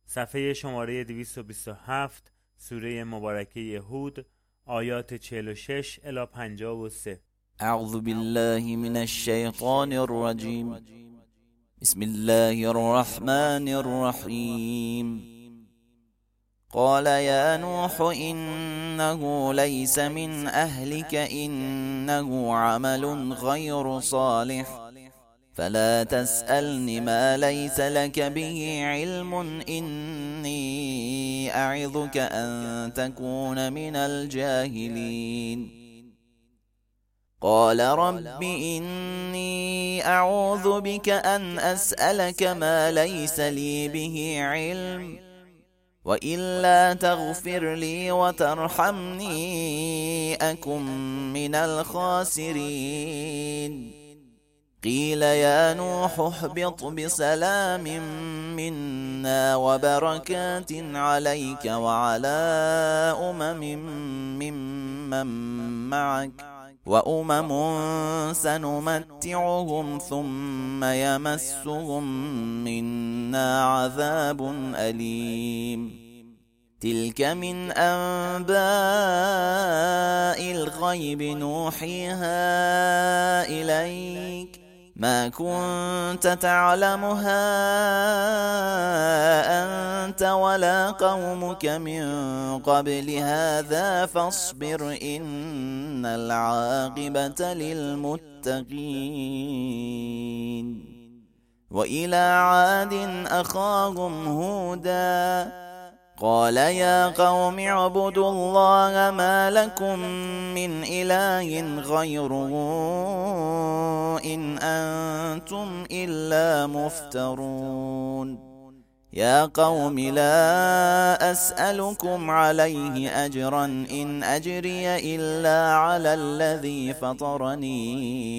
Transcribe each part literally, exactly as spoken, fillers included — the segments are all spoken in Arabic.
صفحه شماره دویست و بیست و هفت، سوره مبارکه هود، آیات چهل و شش الی پنجاه و سه. اعوذ بالله من الشیطان الرجیم. بسم الله الرحمن الرحیم. قال يا نوح إنه ليس من أهلك إنه عمل غير صالح فلا تسألني ما ليس لك به علم إني أعظك أن تكون من الجاهلين. قال رب إني أعوذ بك أن أسألك ما ليس لي به علم وإلا تغفر لي وترحمني أكن من الخاسرين. قيل يا نوح اهبط بسلام منا وبركات عليك وعلى أمم ممن معك وأمم سنمتعهم ثم يمسهم منا عذاب أليم. تلك من أنباء الغيب نوحيها إليك ما كنت تعلمها أنت ولا قومك من قبل هذا فاصبر إن العاقبة للمتقين. وإلى عاد أخاهم هودا قال يا قوم اعبدوا الله ما لكم من إله غيره إن أنتم إلا مفترون. يا قوم لا أسألكم عليه أجرا إن أجري إلا على الذي فطرني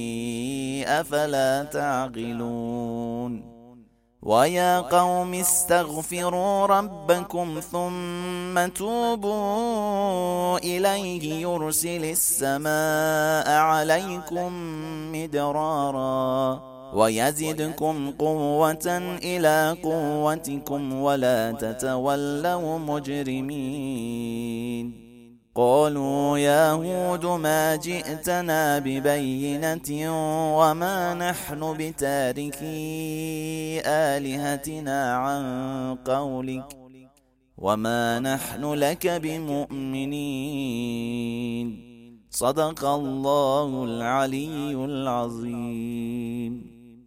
أفلا تعقلون. ويا قوم استغفروا ربكم ثم توبوا إليه يرسل السماء عليكم مدرارا ويزدكم قوة إلى قوتكم ولا تتولوا مجرمين. قالوا يا هود ما جئتنا ببينة وما نحن بتاركي آلهتنا عن قولك وما نحن لك بمؤمنين. صدق الله العلي العظيم.